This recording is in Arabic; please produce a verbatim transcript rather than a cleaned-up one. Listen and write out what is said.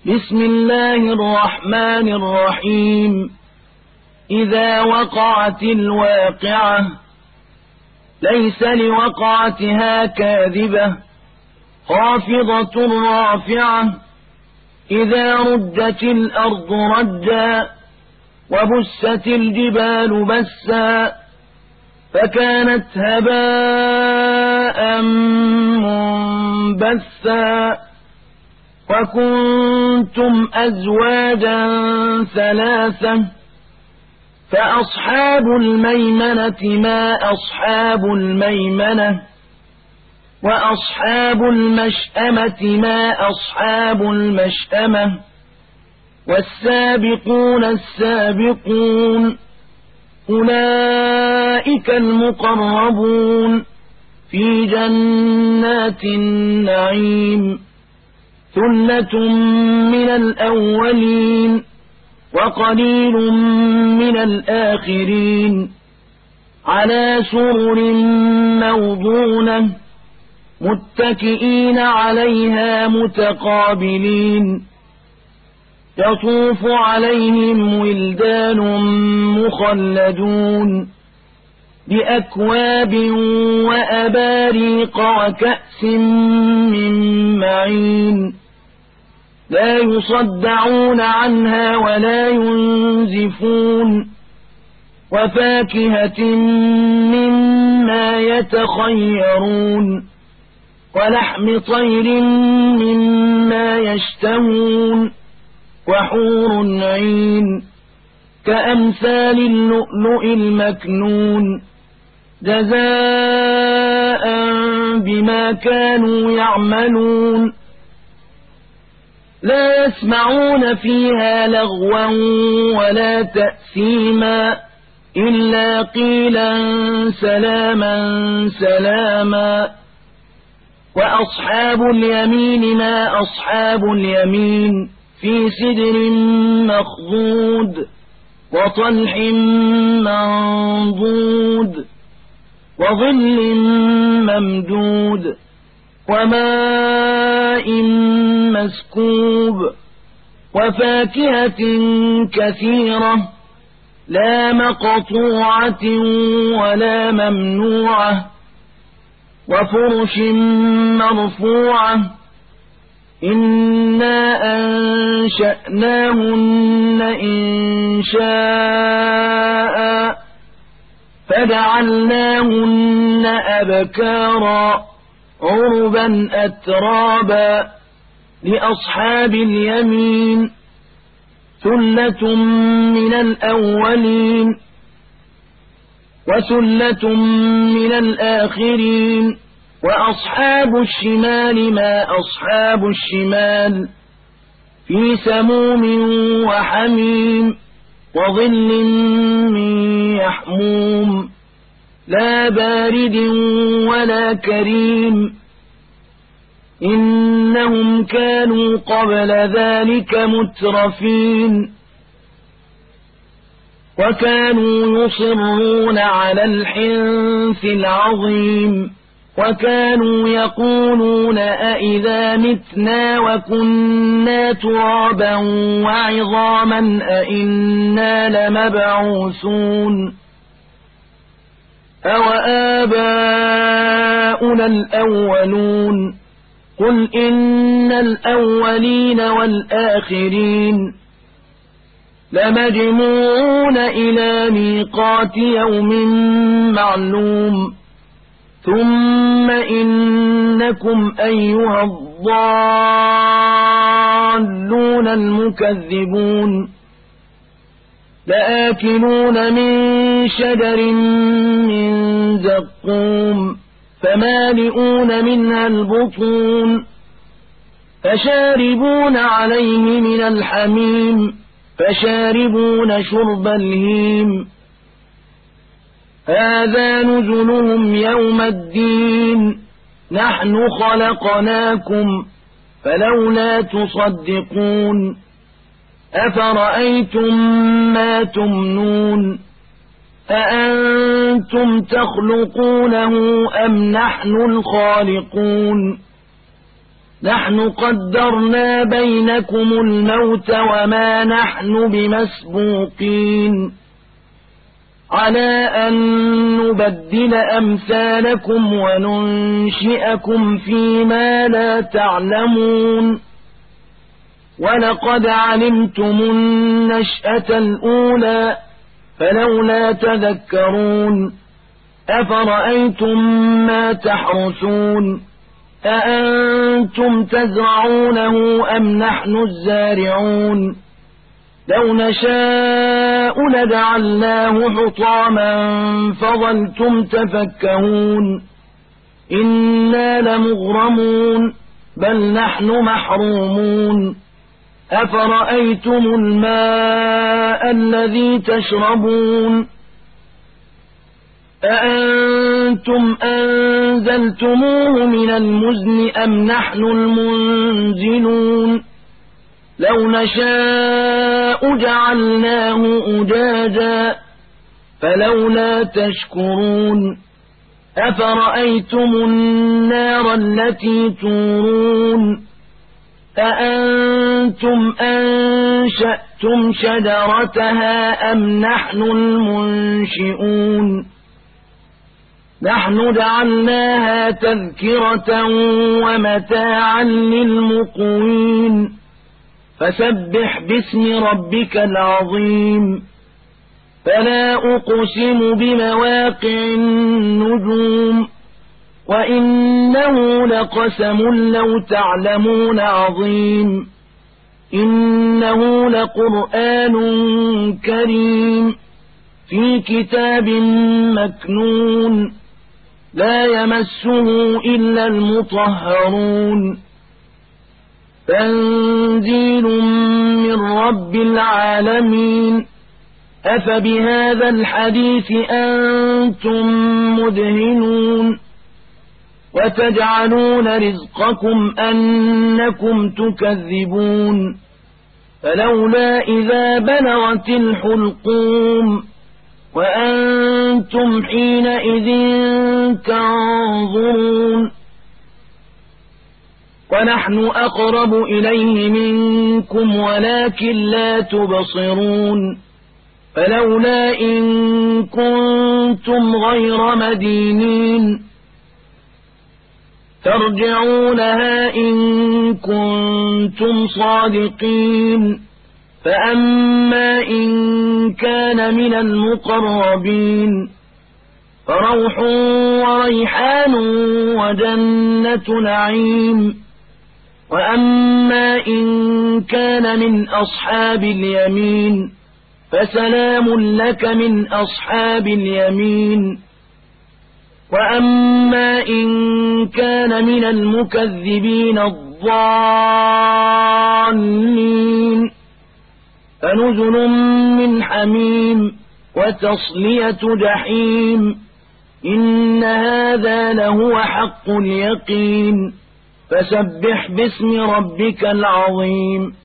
بسم الله الرحمن الرحيم إذا وقعت الواقعة ليس لوقعتها كاذبة خافضة رافعة إذا ردت الأرض ردا وبست الجبال بسا فكانت هباء منبثا وكنتم أزواجا ثلاثة فأصحاب الميمنة ما أصحاب الميمنة وأصحاب المشأمة ما أصحاب المشأمة والسابقون السابقون أولئك المقربون في جنات النعيم ثلة من الأولين وقليل من الآخرين على سرر موضونة متكئين عليها متقابلين يطوف عليهم ولدان مخلدون بأكواب وأباريق وكأس من معين لا يصدعون عنها ولا ينزفون وفاكهة مما يتخيرون ولحم طير مما يشتهون وحور عين كأمثال اللؤلؤ المكنون جزاء بما كانوا يعملون لا يسمعون فيها لغوا ولا تأثيما إلا قيلا سلاما سلاما وأصحاب اليمين ما أصحاب اليمين في سدر مخضود وطلح منضود وظل ممدود وماء مسكوب وفاكهة كثيرة لا مقطوعة ولا ممنوعة وفرش مرفوعة إنا أنشأناهن إنشاء فجعلناهن أبكارا عربا أترابا لأصحاب اليمين ثلة من الأولين وثلة من الآخرين وأصحاب الشمال ما أصحاب الشمال في سموم وحميم وظل من يحموم لا بارد ولا كريم إنهم كانوا قبل ذلك مترفين وكانوا يصرون على الحنث العظيم وكانوا يقولون أئذا متنا وكنا ترابا وعظاما أئنا لمبعوثون أوآباؤنا الأولون قل إن الأولين والآخرين لمجموعون إلى ميقات يوم معلوم ثم إنكم أيها الضالون المكذبون لآكلون من شجر من زقوم فمالئون منها البطون فشاربون عليه من الحميم فشاربون شرب الهيم هذا نزلهم يوم الدين نحن خلقناكم فلولا تصدقون أفرأيتم ما تمنون أأنتم تخلقونه أم نحن الخالقون نحن قدرنا بينكم الموت وما نحن بمسبوقين على أن نبدل أمثالكم وننشئكم فيما لا تعلمون ولقد علمتم النشأة الأولى فلولا تذكرون أفرأيتم ما تحرثون أأنتم تزرعونه أم نحن الزارعون لو نشاء لجعلناه حطاما فظلتم تفكهون إنا لمغرمون بل نحن محرومون أفرأيتم الماء الذي تشربون أأنتم أنزلتموه من المزن أم نحن المنزلون لو نشاء جعلناه أجاجا فلولا تشكرون أفرأيتم النار التي تورون أأنتم أنشأتم شجرتها أم نحن المنشئون نحن جعلناها تذكرة ومتاعا للمقوين فسبح باسم ربك العظيم فلا أقسم بمواقع النجوم وإنه لقسم لو تعلمون عظيم إنه لقرآن كريم في كتاب مكنون لا يمسه إلا المطهرون تنزيل من رب العالمين أفبهذا الحديث أنتم مدهنون وتجعلون رزقكم أنكم تكذبون فلولا إذا بلغت الحلقوم وأنتم حينئذ تنظرون ونحن أقرب إليه منكم ولكن لا تبصرون فلولا إن كنتم غير مدينين ترجعونها إن كنتم صادقين فأما إن كان من المقربين فروح وريحان وجنة نعيم وأما إن كان من أصحاب اليمين فسلام لك من أصحاب اليمين وأما إن كان من المكذبين الضالين فنزل من حميم وتصلية جحيم إن هذا لهو حق اليقين فسبح باسم ربك العظيم